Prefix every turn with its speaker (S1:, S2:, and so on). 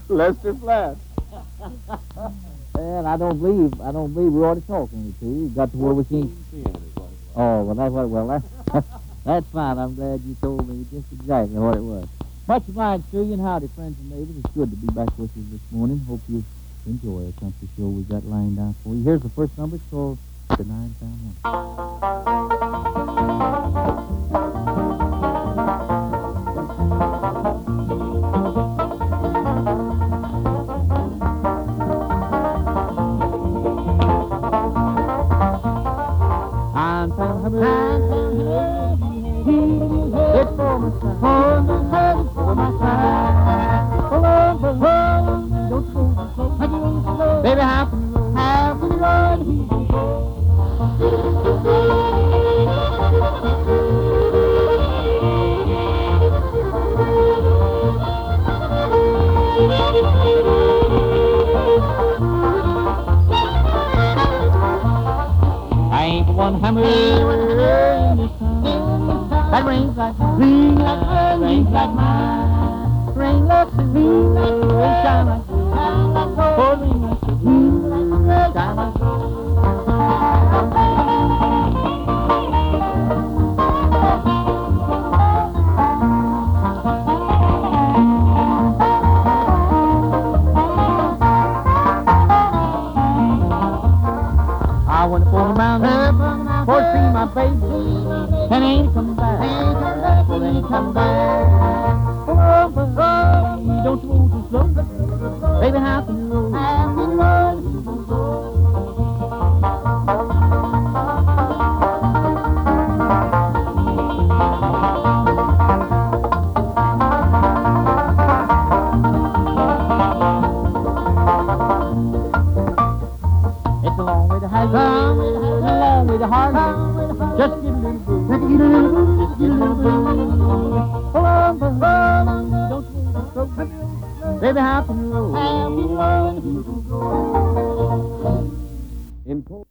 S1: Lester Flatt.
S2: And I don't believe we ought to talk any to you. Got to where we can't. Oh, well, that's fine. I'm glad you told me just exactly what it was. Much obliged to you, and howdy, friends and neighbors. It's good to be back with you this morning. Hope you enjoy a country show we got lined out for you. Here's the first number. It's called The Nine Pound It's for my son. Baby, how can you run? I ain't for one hammer in this town. That rings like mine, rings like mine, ring like ring like shine like gold, ring like shine like gold. I went for the mountain for to see my baby, and ain't come back, ain't come back. Oh, don't you move too slow, baby, how can you roll? It's a long way to Highland, a long way to Harlem. Just get a little boo, just get a little boo, just get a little boo. Don't you move so baby, how can you roll? In